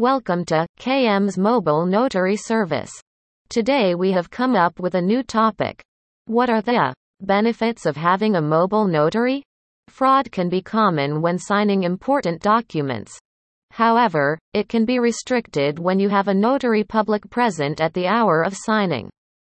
Welcome to KM's Mobile Notary Service. Today we have come up with a new topic. What are the benefits of having a mobile notary? Fraud can be common when signing important documents. However, it can be restricted when you have a notary public present at the hour of signing.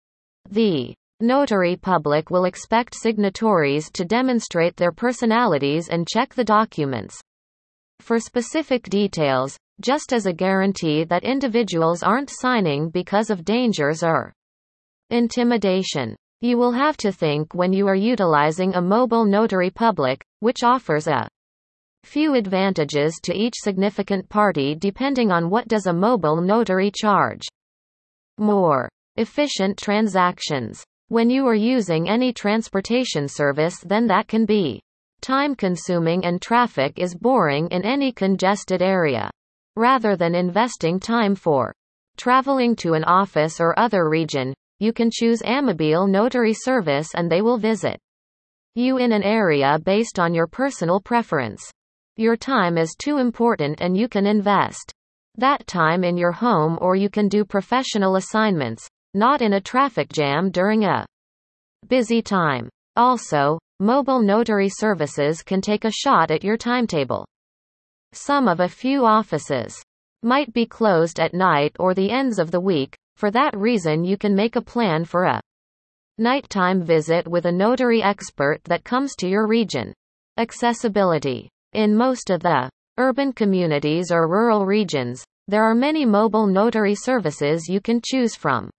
The notary public will expect signatories to demonstrate their personalities and check the documents. For specific details, just as a guarantee that individuals aren't signing because of dangers or intimidation. You will have to think when you are utilizing a mobile notary public, which offers a few advantages to each significant party depending on what does a mobile notary charge. More efficient transactions. When you are using any transportation service, then that can be time-consuming and traffic is boring in any congested area. Rather than investing time for traveling to an office or other region, you can choose Amobile Notary Service and they will visit you in an area based on your personal preference. Your time is too important and you can invest that time in your home, or you can do professional assignments, not in a traffic jam during a busy time. Also, mobile notary services can take a shot at your timetable. Some of a few offices might be closed at night or the ends of the week. For that reason, you can make a plan for a nighttime visit with a notary expert that comes to your region. Accessibility. In most of the urban communities or rural regions, there are many mobile notary services you can choose from.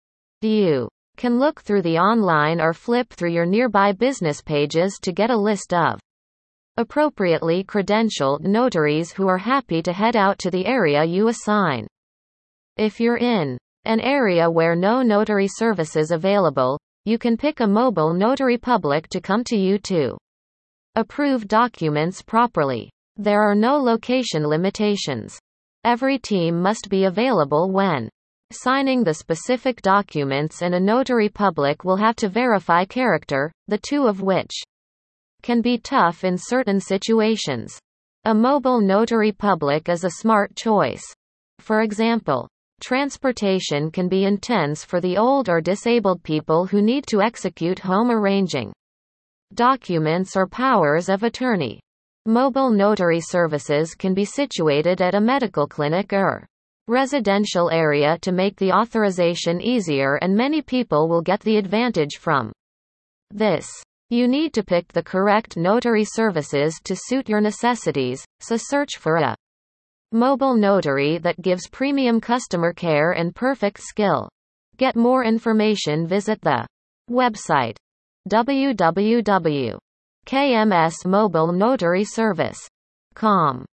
You can look through the online or flip through your nearby business pages to get a list of appropriately credentialed notaries who are happy to head out to the area you assign. If you're in an area where no notary service is available, you can pick a mobile notary public to come to you to approve documents properly. There are no location limitations. Every team must be available when signing the specific documents, and a notary public will have to verify character, the two of which can be tough in certain situations. A mobile notary public is a smart choice. For example, transportation can be intense for the old or disabled people who need to execute home arranging documents or powers of attorney. Mobile notary services can be situated at a medical clinic or residential area to make the authorization easier, and many people will get the advantage from this. You need to pick the correct notary services to suit your necessities, so search for a mobile notary that gives premium customer care and perfect skill. Get more information, visit the website www.kmsmobilenotaryservice.com.